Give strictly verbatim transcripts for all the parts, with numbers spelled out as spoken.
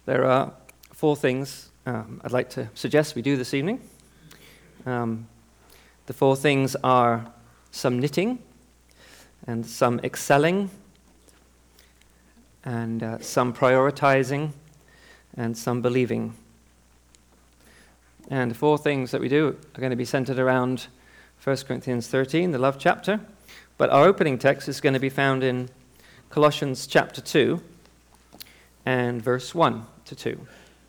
There are four things um, I'd like to suggest we do this evening. Um, the four things are some knitting, and some excelling, and uh, some prioritizing, and some believing. And the four things that we do are going to be centered around First Corinthians thirteen, the love chapter. But our opening text is going to be found in Colossians chapter two and verse one to two.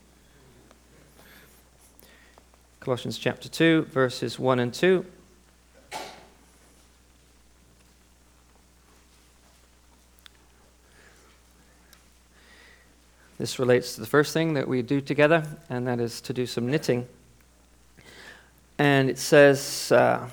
Colossians chapter two, verses one and two. This relates to the first thing that we do together, and that is to do some knitting. And it says, uh,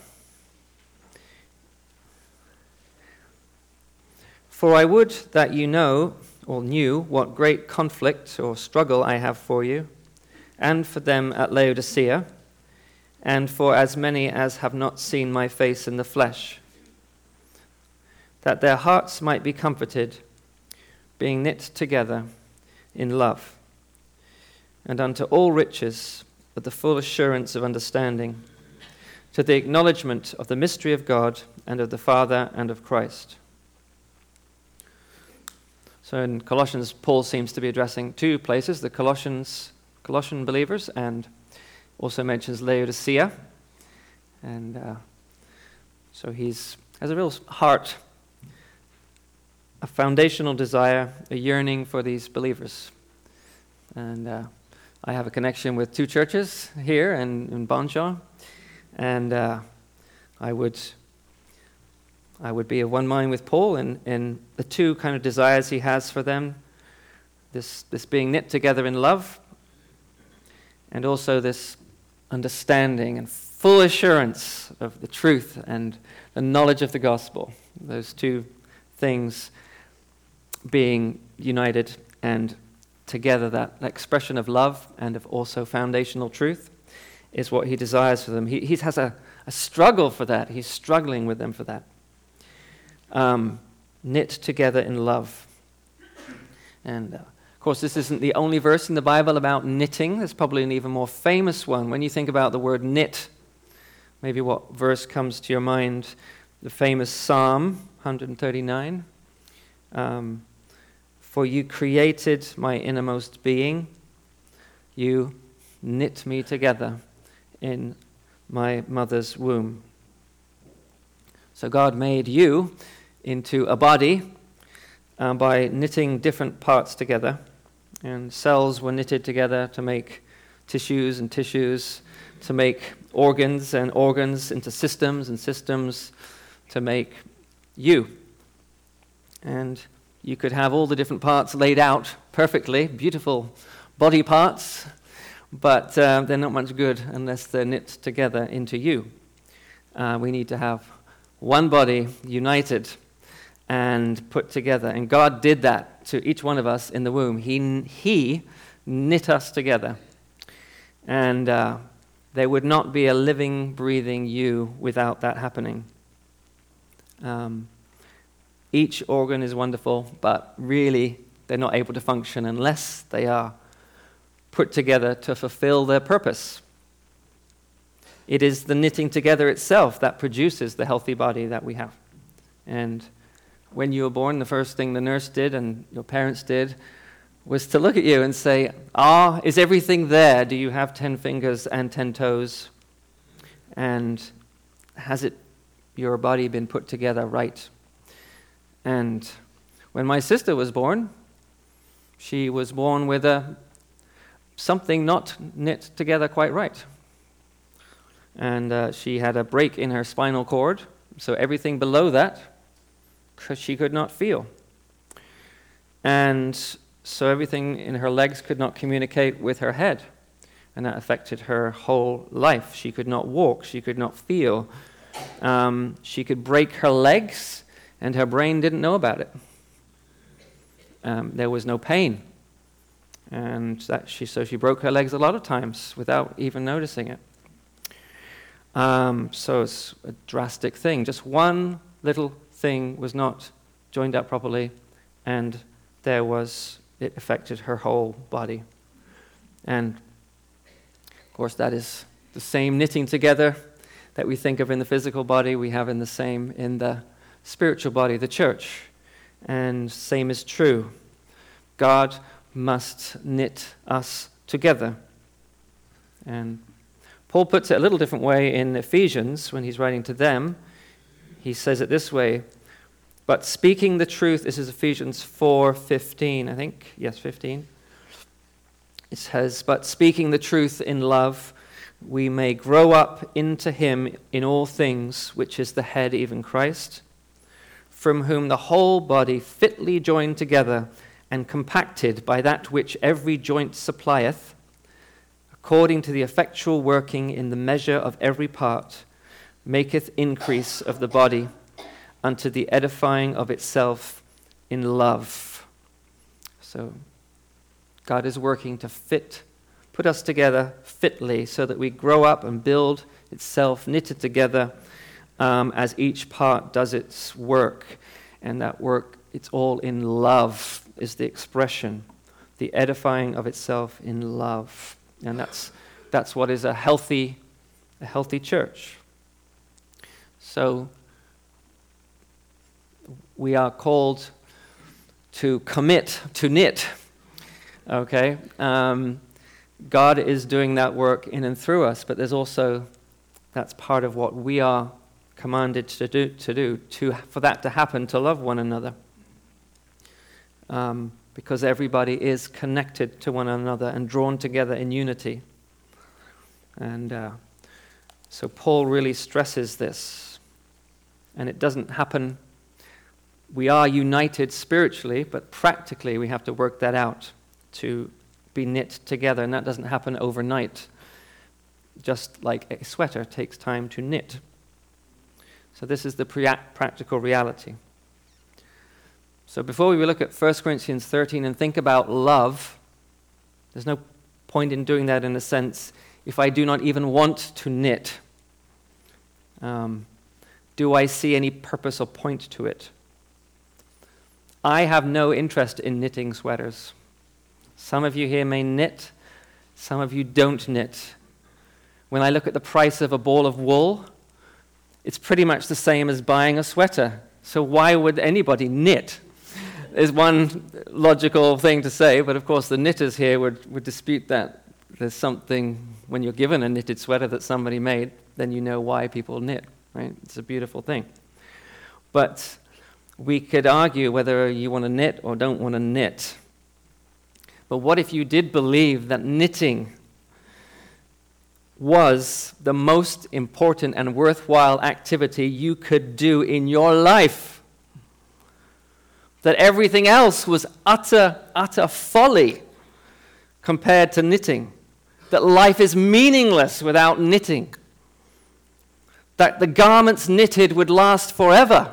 For I would that you know, or knew, what great conflict or struggle I have for you, and for them at Laodicea, and for as many as have not seen my face in the flesh, that their hearts might be comforted, being knit together in love, and unto all riches of the full assurance of understanding, to the acknowledgement of the mystery of God, and of the Father, and of Christ. So in Colossians, Paul seems to be addressing two places, the Colossians, Colossian believers, and also mentions Laodicea. And uh, so he's has a real heart, a foundational desire, a yearning for these believers. And uh, I have a connection with two churches here and in Bonshaw, and uh, I would I would be of one mind with Paul in, in the two kind of desires he has for them, this this being knit together in love, and also this understanding and full assurance of the truth and the knowledge of the gospel. Those two things being united and together, that expression of love and of also foundational truth is what he desires for them. He, he has a, a struggle for that. He's struggling with them for that. Um, knit together in love. And uh, of course, this isn't the only verse in the Bible about knitting. There's probably an even more famous one. When you think about the word knit, maybe what verse comes to your mind? The famous Psalm one thirty-nine. Um, For you created my innermost being. You knit me together in my mother's womb. So God made you into a body uh, by knitting different parts together. And cells were knitted together to make tissues, and tissues to make organs, and organs into systems, and systems to make you. And you could have all the different parts laid out perfectly, beautiful body parts, but uh, they're not much good unless they're knit together into you. Uh, we need to have one body united and put together. And God did that to each one of us in the womb. He, he knit us together. And uh, there would not be a living, breathing you without that happening. Um, Each organ is wonderful, but really they're not able to function unless they are put together to fulfill their purpose. It is the knitting together itself that produces the healthy body that we have. And when you were born, the first thing the nurse did and your parents did was to look at you and say, ah, is everything there? Do you have ten fingers and ten toes? And has it, your body been put together right? And when my sister was born, she was born with a something not knit together quite right. And uh, she had a break in her spinal cord, so everything below that she could not feel. And so everything in her legs could not communicate with her head. And that affected her whole life. She could not walk, she could not feel. Um, she could break her legs, and her brain didn't know about it. Um, there was no pain. And that she so she broke her legs a lot of times without even noticing it. Um, so it's a drastic thing. Just one little thing was not joined up properly, and there was it affected her whole body. And, of course, that is the same knitting together that we think of in the physical body, we have in the same in the spiritual body, the church. And same is true. God must knit us together. And Paul puts it a little different way in Ephesians when he's writing to them. He says it this way, but speaking the truth, this is Ephesians four fifteen, I think. Yes, fifteen. It says, but speaking the truth in love, we may grow up into him in all things, which is the head, even Christ, from whom the whole body fitly joined together and compacted by that which every joint supplieth, according to the effectual working in the measure of every part, maketh increase of the body unto the edifying of itself in love. So God is working to fit, put us together fitly so that we grow up and build itself knitted together um, as each part does its work. And that work, it's all in love is the expression, the edifying of itself in love. And that's that's what is a healthy, a healthy church. So we are called to commit, to knit. Okay? Um, God is doing that work in and through us, but there's also, that's part of what we are commanded to do, to do, to for that to happen, to love one another. Um, because everybody is connected to one another and drawn together in unity. And uh, so Paul really stresses this. And it doesn't happen, we are united spiritually, but practically we have to work that out to be knit together, and that doesn't happen overnight. Just like a sweater takes time to knit. So this is the pre- practical reality. So before we look at First Corinthians thirteen and think about love, there's no point in doing that in a sense if I do not even want to knit. Um, do I see any purpose or point to it? I have no interest in knitting sweaters. Some of you here may knit, some of you don't knit. When I look at the price of a ball of wool, it's pretty much the same as buying a sweater. So why would anybody knit? Is one logical thing to say, but of course the knitters here would, would dispute that. There's something, when you're given a knitted sweater that somebody made, then you know why people knit, right? It's a beautiful thing. But we could argue whether you want to knit or don't want to knit. But what if you did believe that knitting was the most important and worthwhile activity you could do in your life? That everything else was utter, utter folly compared to knitting. That life is meaningless without knitting. That the garments knitted would last forever.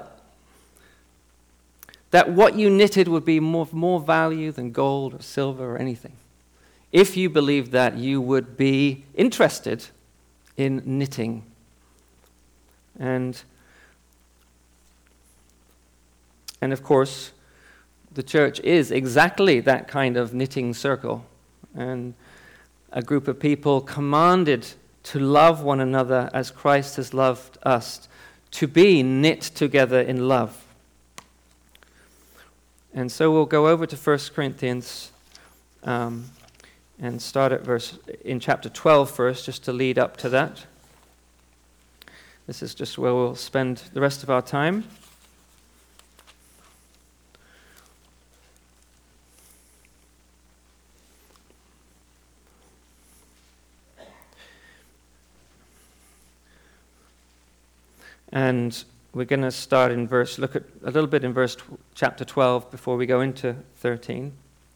That what you knitted would be more, more value than gold or silver or anything. If you believed that, you would be interested in knitting. And, and of course, the church is exactly that kind of knitting circle. And a group of people commanded to love one another as Christ has loved us, to be knit together in love. And so we'll go over to First Corinthians um, and start at verse in chapter twelve first, just to lead up to that. This is just where we'll spend the rest of our time. And we're going to start in verse, look at a little bit in verse tw- chapter twelve before we go into thirteen.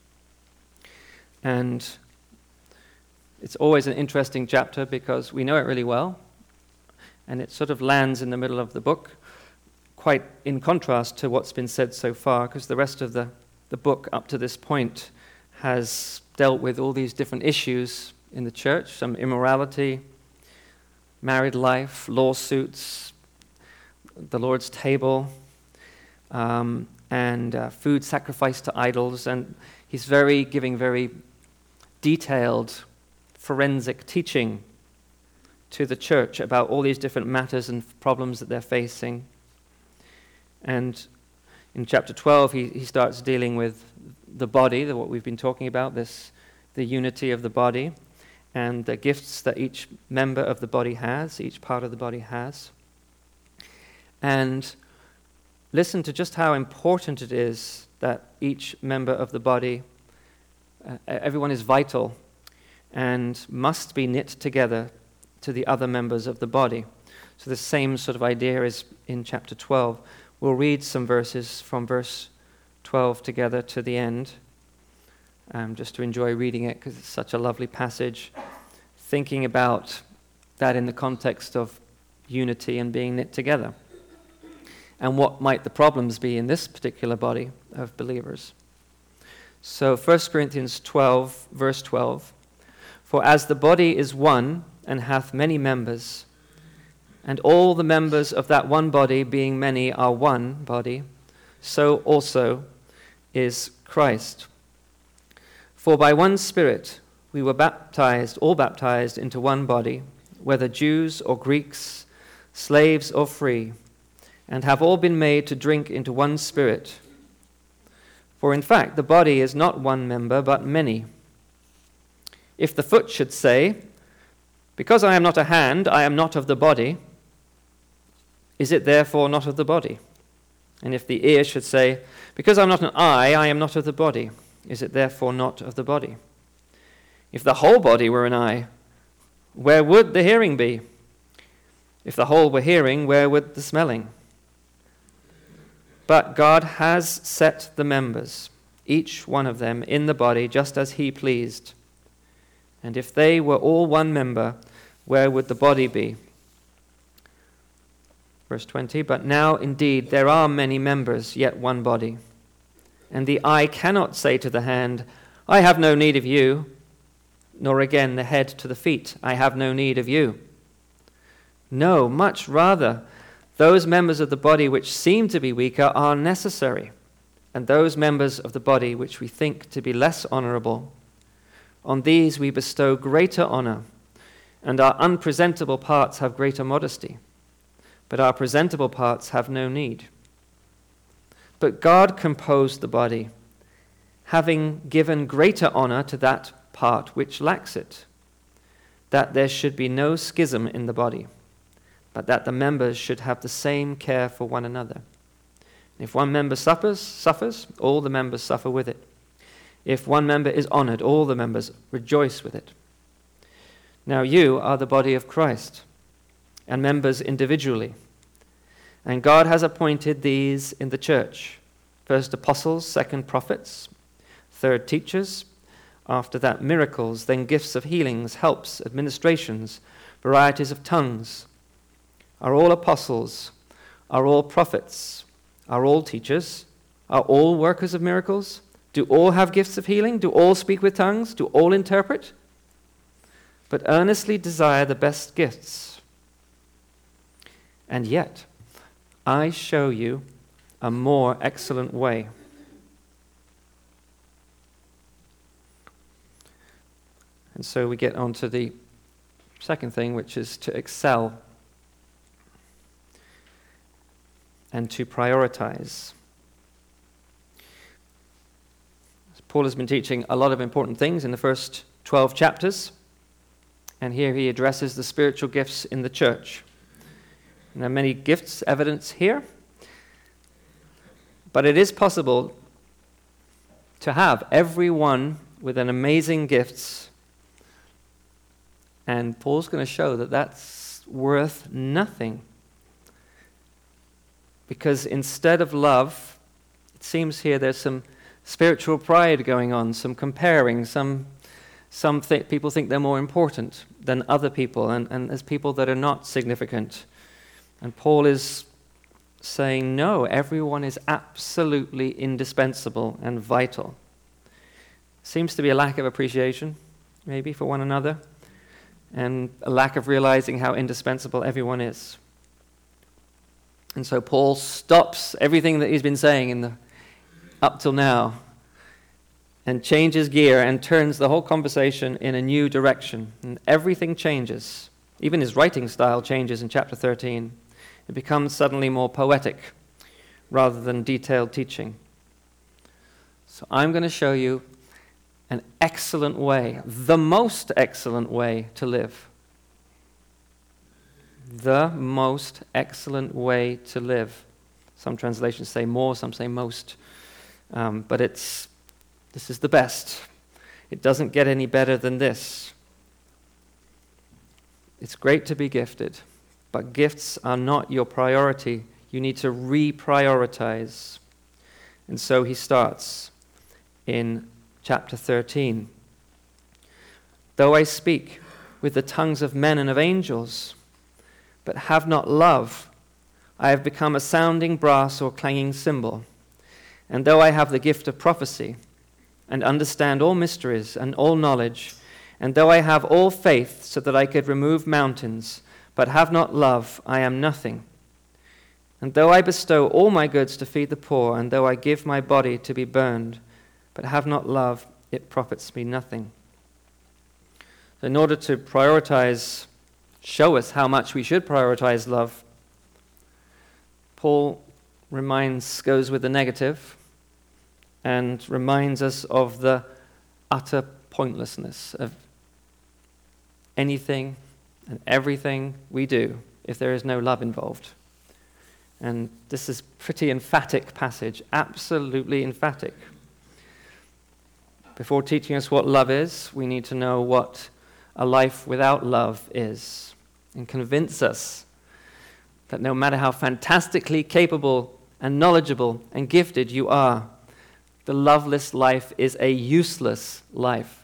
And it's always an interesting chapter because we know it really well. And it sort of lands in the middle of the book, quite in contrast to what's been said so far, because the rest of the, the book up to this point has dealt with all these different issues in the church, some immorality, married life, lawsuits, the Lord's table, um, and uh, food sacrificed to idols. And He's very giving very detailed forensic teaching to the church about all these different matters and problems that they're facing. And in chapter twelve, he, he starts dealing with the body, the, what we've been talking about, this the unity of the body, and the gifts that each member of the body has, each part of the body has. And listen to just how important it is that each member of the body, uh, everyone is vital and must be knit together to the other members of the body. So the same sort of idea is in chapter twelve. We'll read some verses from verse twelve together to the end, um, just to enjoy reading it because it's such a lovely passage, thinking about that in the context of unity and being knit together. And what might the problems be in this particular body of believers? So First Corinthians twelve, verse twelve, "For as the body is one, and hath many members, and all the members of that one body, being many, are one body, so also is Christ. For by one Spirit we were baptized, all baptized into one body, whether Jews or Greeks, slaves or free, and have all been made to drink into one Spirit. For in fact the body is not one member, but many. If the foot should say, 'Because I am not a hand, I am not of the body,' is it therefore not of the body? And if the ear should say, 'Because I am not an eye, I am not of the body,' is it therefore not of the body? If the whole body were an eye, where would the hearing be? If the whole were hearing, where would the smelling? But God has set the members, each one of them, in the body just as he pleased. And if they were all one member, where would the body be?" Verse twenty, "But now indeed there are many members, yet one body. And the eye cannot say to the hand, 'I have no need of you,' nor again the head to the feet, 'I have no need of you.' No, much rather, those members of the body which seem to be weaker are necessary, and those members of the body which we think to be less honorable, on these we bestow greater honor, and our unpresentable parts have greater modesty, but our presentable parts have no need. But God composed the body, having given greater honor to that part which lacks it, that there should be no schism in the body, but that the members should have the same care for one another. If one member suffers, suffers, all the members suffer with it. If one member is honored, all the members rejoice with it. Now you are the body of Christ, and members individually. And God has appointed these in the church: first apostles, second prophets, third teachers, after that miracles, then gifts of healings, helps, administrations, varieties of tongues. Are all apostles? Are all prophets? Are all teachers? Are all workers of miracles? Do all have gifts of healing? Do all speak with tongues? Do all interpret? But earnestly desire the best gifts. And yet, I show you a more excellent way. And so we get on to the second thing, which is to excel and to prioritize. Paul has been teaching a lot of important things in the first twelve chapters, and here he addresses the spiritual gifts in the church. And there are many gifts evidence here, but it is possible to have everyone with an amazing gifts, and Paul's going to show that that's worth nothing. Because instead of love, it seems here there's some spiritual pride going on, some comparing, some some th- people think they're more important than other people, and, and there's people that are not significant. And Paul is saying, no, everyone is absolutely indispensable and vital. Seems to be a lack of appreciation, maybe, for one another, and a lack of realizing how indispensable everyone is. And so Paul stops everything that he's been saying in the up till now, and changes gear and turns the whole conversation in a new direction. And everything changes. Even his writing style changes in chapter thirteen. It becomes suddenly more poetic rather than detailed teaching. So I'm going to show you an excellent way, the most excellent way to live. The most excellent way to live. Some translations say more, some say most. Um, but it's this is the best. It doesn't get any better than this. It's great to be gifted, but gifts are not your priority. You need to reprioritize. And so he starts in chapter thirteen. Though I speak with the tongues of men and of angels, but have not love, I have become a sounding brass or clanging cymbal. And though I have the gift of prophecy, and understand all mysteries and all knowledge, and though I have all faith so that I could remove mountains, but have not love, I am nothing. And though I bestow all my goods to feed the poor, and though I give my body to be burned, but have not love, it profits me nothing. In order to prioritize, show us how much we should prioritize love, Paul reminds, goes with the negative, and reminds us of the utter pointlessness of anything and everything we do if there is no love involved. And this is a pretty emphatic passage, absolutely emphatic. Before teaching us what love is, we need to know what a life without love is, and convince us that no matter how fantastically capable and knowledgeable and gifted you are, the loveless life is a useless life.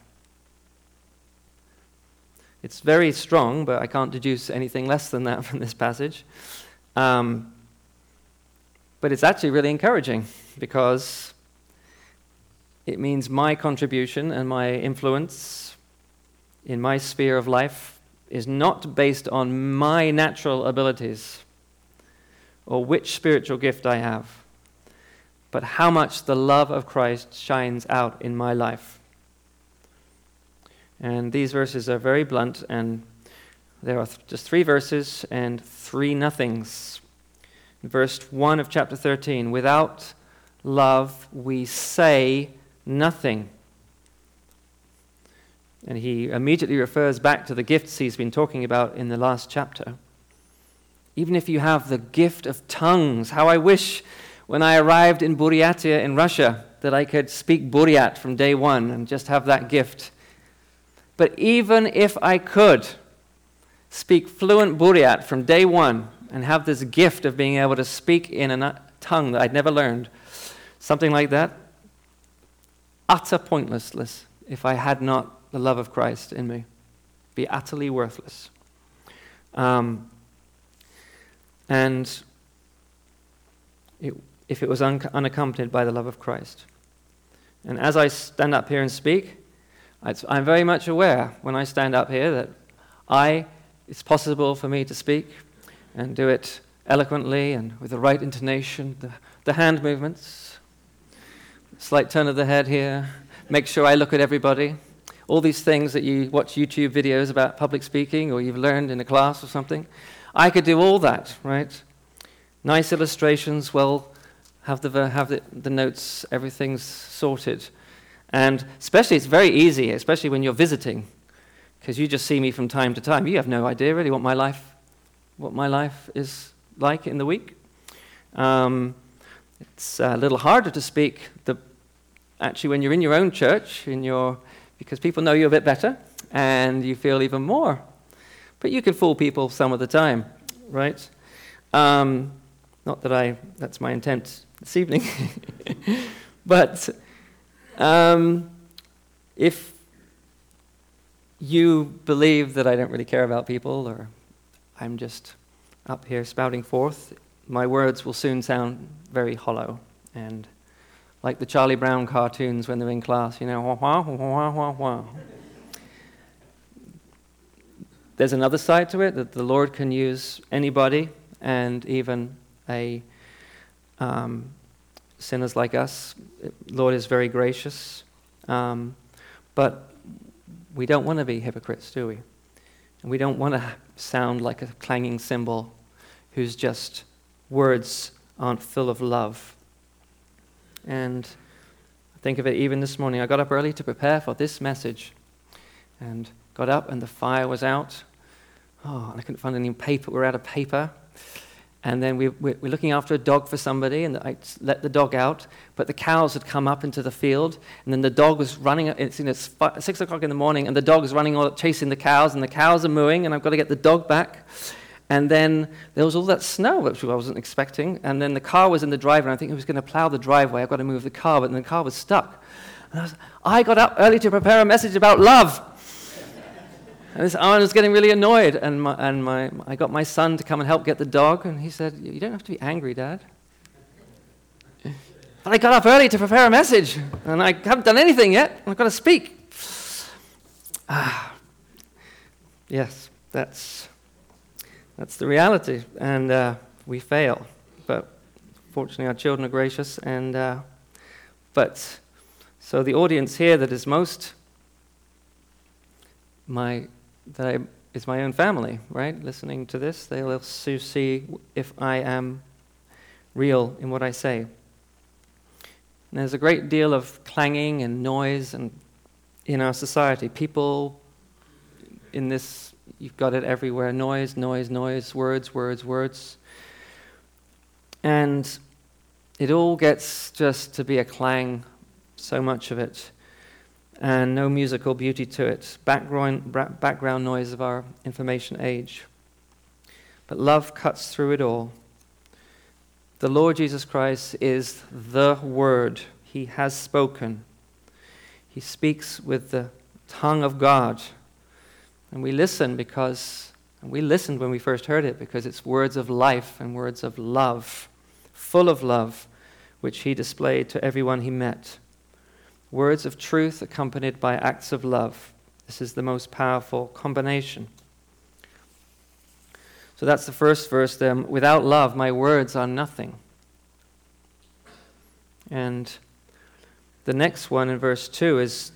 It's very strong, but I can't deduce anything less than that from this passage. Um, but it's actually really encouraging, because it means my contribution and my influence in my sphere of life is not based on my natural abilities or which spiritual gift I have, but how much the love of Christ shines out in my life. And these verses are very blunt, and there are th- just three verses and three nothings. Verse one of chapter thirteen, without love we say nothing. And he immediately refers back to the gifts he's been talking about in the last chapter. Even if you have the gift of tongues, how I wish when I arrived in Buryatia in Russia that I could speak Buryat from day one and just have that gift. But even if I could speak fluent Buryat from day one and have this gift of being able to speak in a tongue that I'd never learned, something like that, utter pointlessness if I had not the love of Christ in me. Be utterly worthless. Um, and it, if it was un- unaccompanied by the love of Christ. And as I stand up here and speak, I'm very much aware when I stand up here that I, it's possible for me to speak and do it eloquently and with the right intonation, the, the hand movements, slight turn of the head here, make sure I look at everybody. All these things that you watch YouTube videos about public speaking or you've learned in a class or something. I could do all that, right? Nice illustrations, well, have the have the, the notes, everything's sorted. And especially, it's very easy, especially when you're visiting, because you just see me from time to time. You have no idea really what my life, what my life is like in the week. Um, it's a little harder to speak the actually when you're in your own church, in your because people know you a bit better, and you feel even more. But you can fool people some of the time, right? Um, not that I that's my intent this evening, but. Um, if you believe that I don't really care about people, or I'm just up here spouting forth, my words will soon sound very hollow, and like the Charlie Brown cartoons when they're in class, you know, wah, wah, wah, wah, wah. There's another side to it, that the Lord can use anybody, and even a um, sinners like us. Lord is very gracious. Um, but we don't want to be hypocrites, do we? And we don't want to sound like a clanging cymbal whose just words aren't full of love. And I think of it even this morning. I got up early to prepare for this message and got up and the fire was out. Oh, and I couldn't find any paper. We were out of paper. And then we, we're looking after a dog for somebody, and I let the dog out, but the cows had come up into the field, and then the dog was running. It's, you know, it's five, six o'clock in the morning, and the dog is running, all, chasing the cows, and the cows are mooing, and I've got to get the dog back. And then there was all that snow, which I wasn't expecting, and then the car was in the driveway, and I think it was going to plow the driveway. I've got to move the car, but then the car was stuck. And I, was, I got up early to prepare a message about love. And this, I was getting really annoyed, and my, and my I got my son to come and help get the dog, and he said, "You don't have to be angry, Dad." But I got up early to prepare a message, and I haven't done anything yet, and I've got to speak. Ah, yes, that's that's the reality, and uh, we fail. But fortunately, our children are gracious, and uh, but so the audience here that is most my that I, is my own family, right? Listening to this, they'll see if I am real in what I say. And there's a great deal of clanging and noise and in our society. People in this, you've got it everywhere, noise, noise, noise, words, words, words. And it all gets just to be a clang, so much of it, and no musical beauty to it. Background, background noise of our information age. But love cuts through it all. The Lord Jesus Christ is the Word. He has spoken. He speaks with the tongue of God. And we listen because, and we listened when we first heard it, because it's words of life and words of love, full of love, which He displayed to everyone He met. Words of truth accompanied by acts of love. This is the most powerful combination. So that's the first verse there. Without love, my words are nothing. And the next one in verse two is,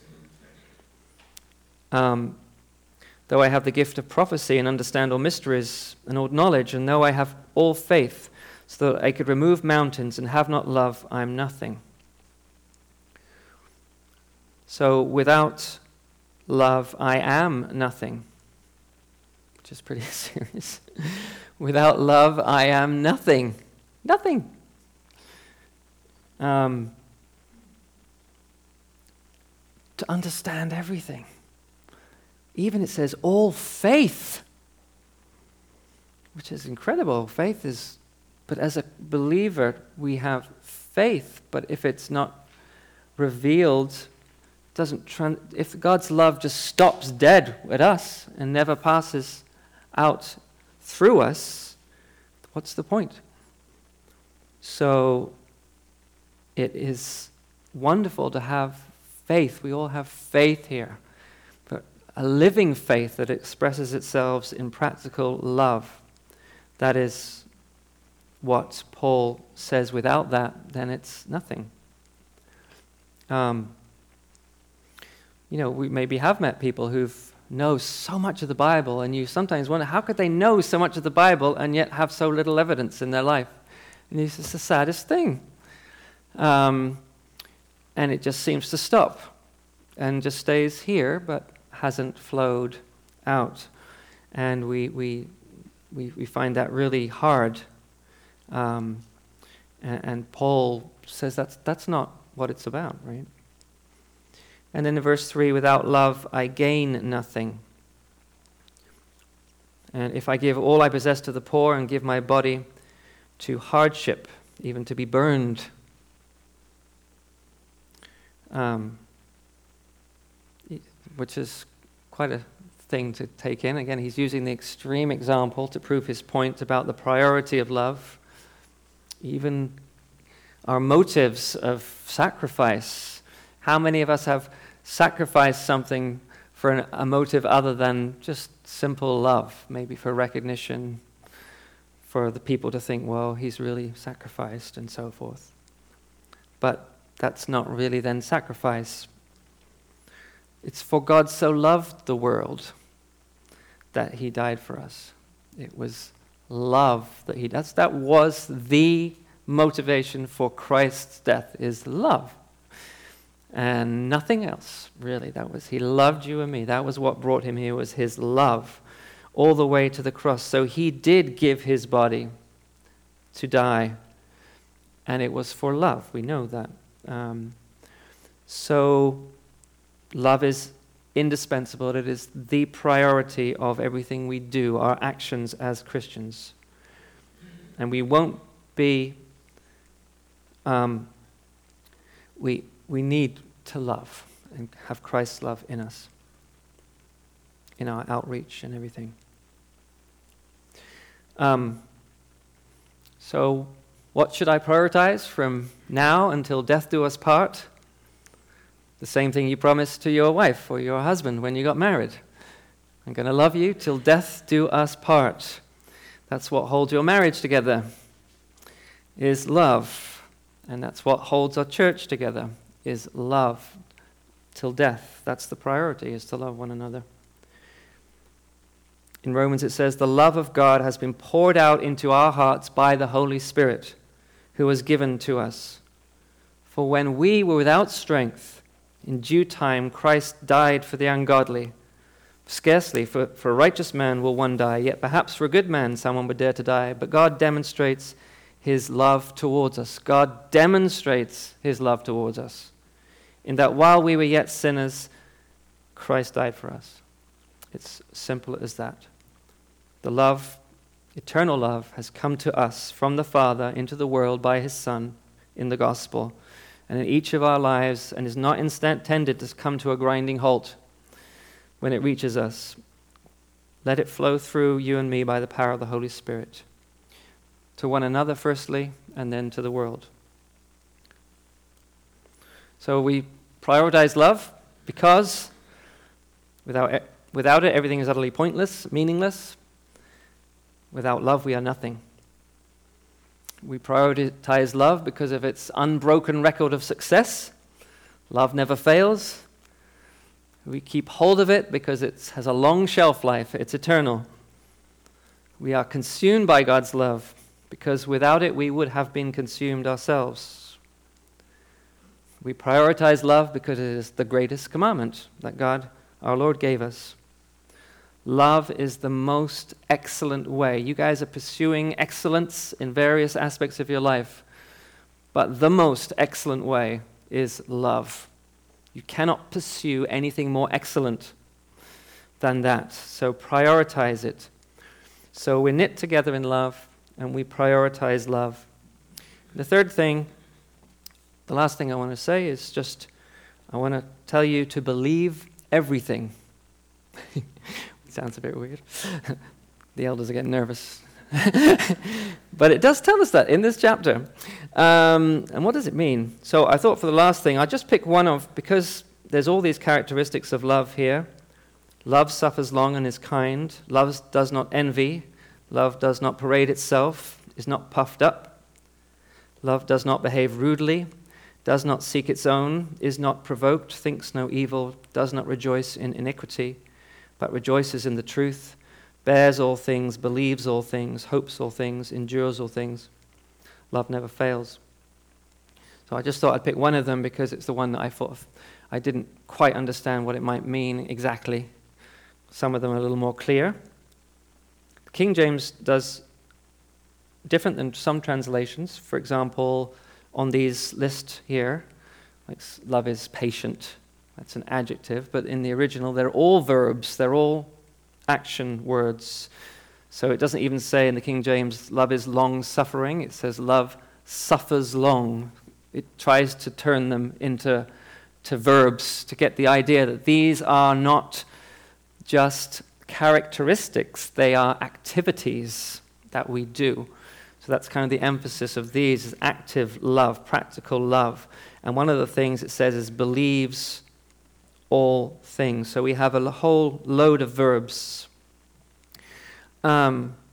um, though I have the gift of prophecy and understand all mysteries and all knowledge, and though I have all faith, so that I could remove mountains and have not love, I am nothing. So without love, I am nothing, which is pretty serious. Without love, I am nothing. Nothing. Um, to understand everything. Even it says all faith, which is incredible. Faith is, but as a believer, we have faith, but if it's not revealed, doesn't tran- if God's love just stops dead at us and never passes out through us, what's the point? So it is wonderful to have faith. We all have faith here, but a living faith that expresses itself in practical love. That is what Paul says. Without that, then it's nothing. Um, You know, we maybe have met people who know so much of the Bible, and you sometimes wonder, how could they know so much of the Bible and yet have so little evidence in their life? And it's just the saddest thing. Um, and it just seems to stop and just stays here, but hasn't flowed out. And we we we, we find that really hard. Um, and, and Paul says that's that's not what it's about, right? And then in verse three, without love, I gain nothing. And if I give all I possess to the poor and give my body to hardship, even to be burned, um, which is quite a thing to take in. Again, he's using the extreme example to prove his point about the priority of love. Even our motives of sacrifice. How many of us have sacrificed something for an, a motive other than just simple love, maybe for recognition, for the people to think, well, he's really sacrificed and so forth. But that's not really then sacrifice. It's for God so loved the world that he died for us. It was love that he, that's, that was the motivation for Christ's death, is love. And nothing else, really. That was, he loved you and me. That was what brought him here, was his love all the way to the cross. So he did give his body to die, and it was for love. We know that. Um, so love is indispensable. It is the priority of everything we do, our actions as Christians. And we won't be, um, we, we need to love and have Christ's love in us, in our outreach and everything. Um, so what should I prioritize from now until death do us part? The same thing you promised to your wife or your husband when you got married. I'm going to love you till death do us part. That's what holds your marriage together, is love. And that's what holds our church together, is love till death. That's the priority, is to love one another. In Romans it says, the love of God has been poured out into our hearts by the Holy Spirit, who was given to us. For when we were without strength, in due time Christ died for the ungodly. Scarcely for, for a righteous man will one die, yet perhaps for a good man someone would dare to die. But God demonstrates his love towards us. God demonstrates his love towards us, in that while we were yet sinners, Christ died for us. It's simple as that. The love, eternal love, has come to us from the Father into the world by his Son in the gospel and in each of our lives, and is not intended to come to a grinding halt when it reaches us. Let it flow through you and me by the power of the Holy Spirit, to one another firstly, and then to the world. So we prioritize love because without it, without it, everything is utterly pointless, meaningless. Without love, we are nothing. We prioritize love because of its unbroken record of success. Love never fails. We keep hold of it because it has a long shelf life. It's eternal. We are consumed by God's love because without it, we would have been consumed ourselves. We prioritize love because it is the greatest commandment that God, our Lord, gave us. Love is the most excellent way. You guys are pursuing excellence in various aspects of your life, but the most excellent way is love. You cannot pursue anything more excellent than that. So prioritize it. So we're knit together in love, and we prioritize love. The third thing, the last thing I want to say is just, I want to tell you to believe everything. Sounds a bit weird. The elders are getting nervous. But it does tell us that in this chapter. Um, and what does it mean? So I thought for the last thing, I'll just pick one of, because there's all these characteristics of love here. Love suffers long and is kind. Love does not envy. Love does not parade itself, is not puffed up. Love does not behave rudely, does not seek its own, is not provoked, thinks no evil, does not rejoice in iniquity, but rejoices in the truth, bears all things, believes all things, hopes all things, endures all things. Love never fails. So I just thought I'd pick one of them because it's the one that I thought of. I didn't quite understand what it might mean exactly. Some of them are a little more clear. King James does different than some translations. For example, on these list here, like love is patient. That's an adjective, but in the original, they're all verbs. They're all action words. So it doesn't even say in the King James, love is long-suffering. It says love suffers long. It tries to turn them into to verbs to get the idea that these are not just characteristics. They are activities that we do. So that's kind of the emphasis of these, is active love, practical love. And one of the things it says is believes all things. So we have a whole load of verbs. Um,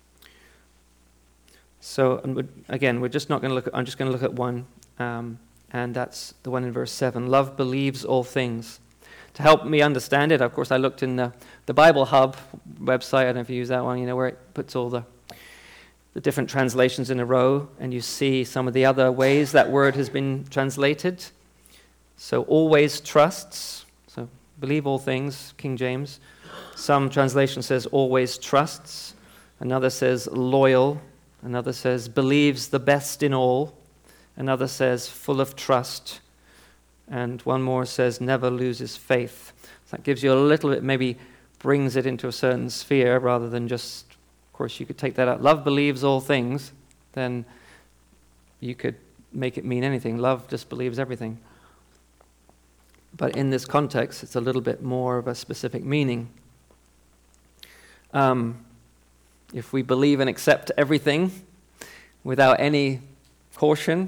so and we're, again, we're just not going to look at, I'm just going to look at one. Um, and that's the one in verse seven. Love believes all things. To help me understand it, of course, I looked in the, the Bible Hub website. I don't know if you use that one, you know, where it puts all the, the different translations in a row, and you see some of the other ways that word has been translated. So always trusts, so believe all things, King James. Some translation says always trusts. Another says loyal. Another says believes the best in all. Another says full of trust. And one more says never loses faith. So that gives you a little bit, maybe brings it into a certain sphere rather than just, of course, you could take that out. Love believes all things, then you could make it mean anything. Love just believes everything. But in this context, it's a little bit more of a specific meaning. Um, if we believe and accept everything without any caution,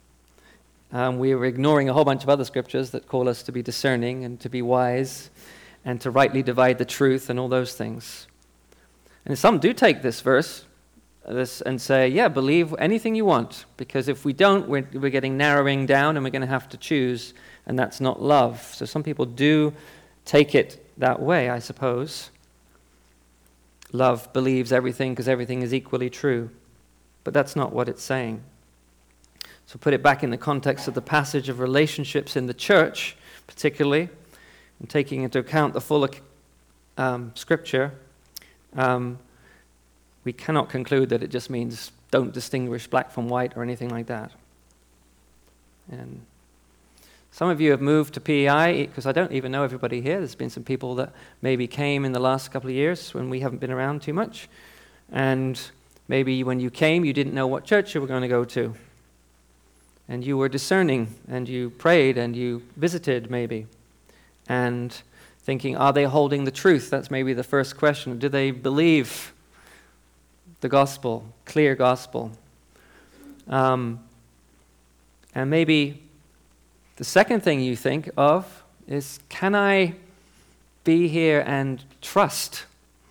Um, we are ignoring a whole bunch of other scriptures that call us to be discerning and to be wise and to rightly divide the truth and all those things. And some do take this verse this and say, yeah, believe anything you want, because if we don't, we're, we're getting narrowing down and we're going to have to choose, and that's not love. So some people do take it that way, I suppose. Love believes everything because everything is equally true. But that's not what it's saying. So put it back in the context of the passage of relationships in the church, particularly, and taking into account the full um, scripture, um, we cannot conclude that it just means don't distinguish black from white or anything like that. And some of you have moved to P E I, because I don't even know everybody here. There's been some people that maybe came in the last couple of years when we haven't been around too much. And maybe when you came, you didn't know what church you were going to go to. And you were discerning, and you prayed, and you visited maybe, and thinking, are they holding the truth? That's maybe the first question. Do they believe the gospel, clear gospel? Um, and maybe the second thing you think of is, can I be here and trust?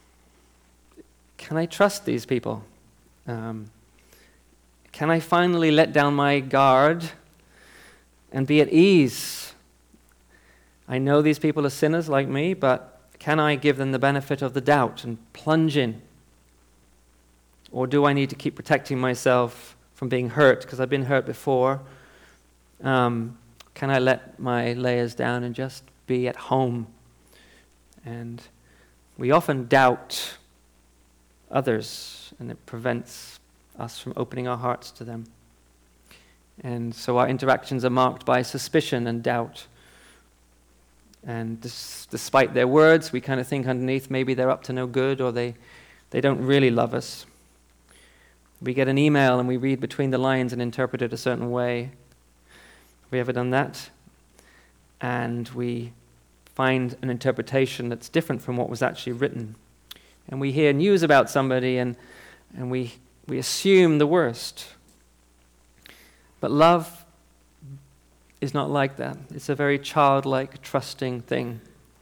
Can I trust these people? Um, Can I finally let down my guard and be at ease? I know these people are sinners like me, but can I give them the benefit of the doubt and plunge in? Or do I need to keep protecting myself from being hurt because I've been hurt before? Um, can I let my layers down and just be at home? And we often doubt others, and it prevents us from opening our hearts to them. And so our interactions are marked by suspicion and doubt. And dis- despite their words, we kind of think underneath maybe they're up to no good, or they, they don't really love us. We get an email and we read between the lines and interpret it a certain way. Have we ever done that? And we find an interpretation that's different from what was actually written. And we hear news about somebody and, and we We assume the worst. But love is not like that. It's a very childlike, trusting thing.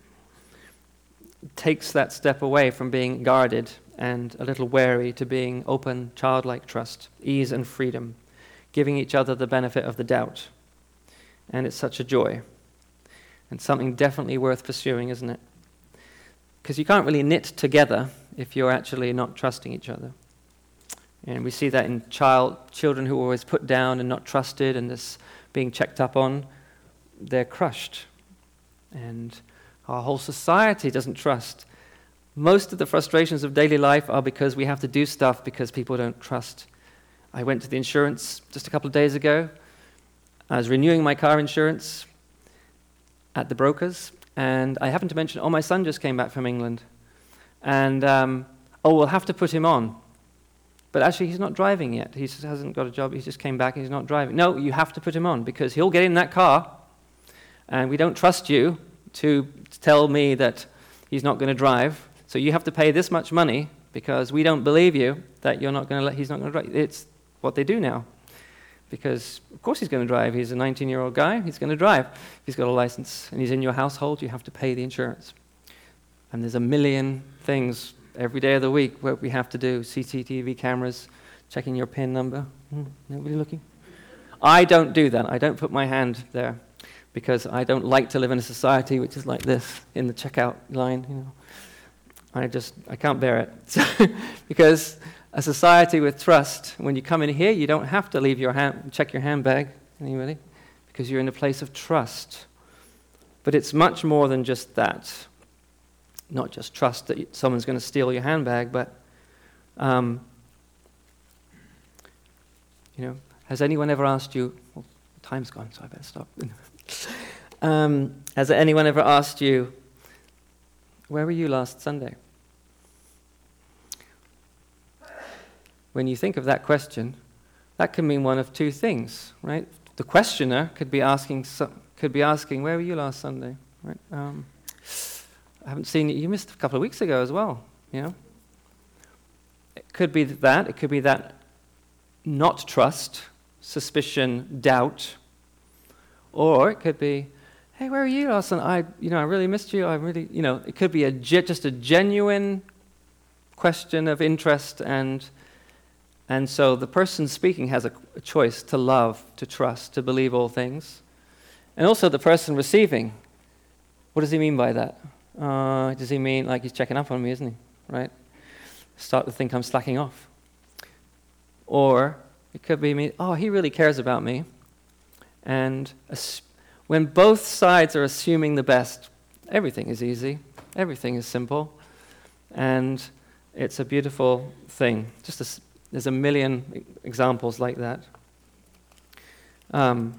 It takes that step away from being guarded and a little wary to being open, childlike trust, ease and freedom, giving each other the benefit of the doubt. And it's such a joy. And something definitely worth pursuing, isn't it? Because you can't really knit together if you're actually not trusting each other. And we see that in child children who are always put down and not trusted and this being checked up on, they're crushed. And our whole society doesn't trust. Most of the frustrations of daily life are because we have to do stuff because people don't trust. I went to the insurance just a couple of days ago. I was renewing my car insurance at the brokers, and I happened to mention, oh, my son just came back from England. And, um, oh, we'll have to put him on. But actually, he's not driving yet. He just hasn't got a job. He just came back and he's not driving. No, you have to put him on because he'll get in that car, and we don't trust you to tell me that he's not going to drive. So you have to pay this much money because we don't believe you that you're not going to let. He's not going to drive. It's what they do now, because of course he's going to drive. He's a nineteen-year-old guy. He's going to drive. If he's got a license and he's in your household, you have to pay the insurance. And there's a million things every day of the week what we have to do. C C T V cameras, checking your PIN number. Hmm, nobody looking? I don't do that. I don't put my hand there because I don't like to live in a society which is like this in the checkout line. You know, I just I can't bear it. So, because a society with trust, when you come in here, you don't have to leave your hand, check your handbag, anybody, because you're in a place of trust. But it's much more than just that. Not just trust that someone's going to steal your handbag, but um, you know, has anyone ever asked you? Well, time's gone, so I better stop. um, has anyone ever asked you, where were you last Sunday? When you think of that question, that can mean one of two things, right? The questioner could be asking, could be asking, where were you last Sunday? Right? Um, I haven't seen you. You missed a couple of weeks ago as well. You know, it could be that. It could be that not trust, suspicion, doubt, or it could be, hey, where were you last Sunday? I, you know, I really missed you. I really, you know, it could be a ge- just a genuine question of interest and. And so the person speaking has a, a choice to love, to trust, to believe all things. And also the person receiving, what does he mean by that? Uh, does he mean like he's checking up on me, isn't he? Right? Start to think I'm slacking off. Or it could be me, oh, he really cares about me. And as, when both sides are assuming the best, everything is easy, everything is simple, and it's a beautiful thing. Just a There's a million examples like that. Um,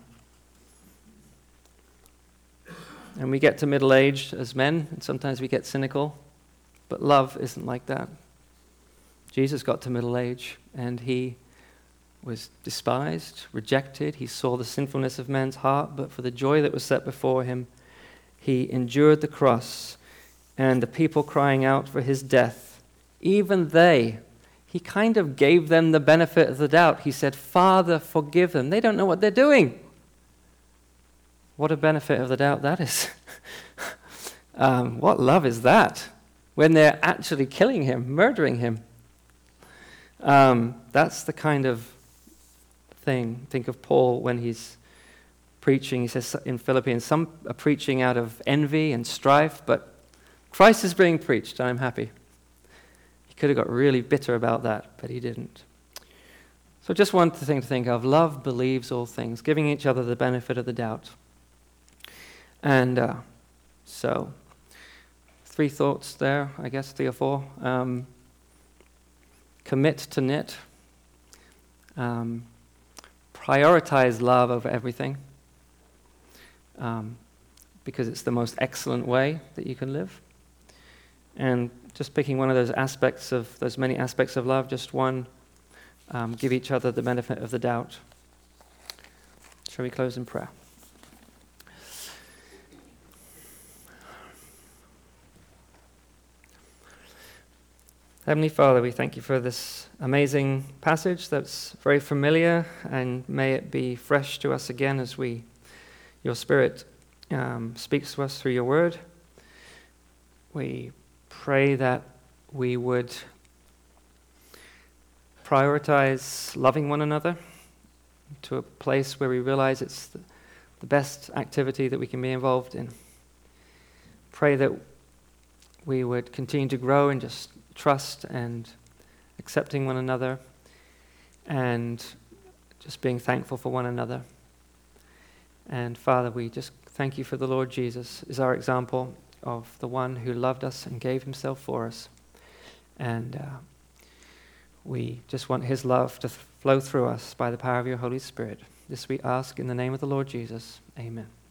and we get to middle age as men, and sometimes we get cynical, but love isn't like that. Jesus got to middle age, and he was despised, rejected. He saw the sinfulness of man's heart, but for the joy that was set before him, he endured the cross, and the people crying out for his death, even they, he kind of gave them the benefit of the doubt. He said, Father, forgive them. They don't know what they're doing. What a benefit of the doubt that is. um, what love is that? When they're actually killing him, murdering him. Um, that's the kind of thing. Think of Paul when he's preaching. He says in Philippians, some are preaching out of envy and strife, but Christ is being preached, and I'm happy. He could have got really bitter about that, but he didn't. So just one thing to think of. Love believes all things, giving each other the benefit of the doubt. And uh, so, three thoughts there, I guess, three or four. Um, commit to knit. Um, prioritize love over everything. Um, because it's the most excellent way that you can live. And just picking one of those aspects of, those many aspects of love, just one, um, give each other the benefit of the doubt. Shall we close in prayer? Heavenly Father, we thank you for this amazing passage that's very familiar, and may it be fresh to us again as we, your Spirit um, speaks to us through your word. We pray that we would prioritize loving one another to a place where we realize it's the, the best activity that we can be involved in. Pray that we would continue to grow in just trust and accepting one another and just being thankful for one another. And Father, we just thank you for the Lord Jesus as our example of the one who loved us and gave himself for us. And uh, we just want his love to th- flow through us by the power of your Holy Spirit. This we ask in the name of the Lord Jesus. Amen.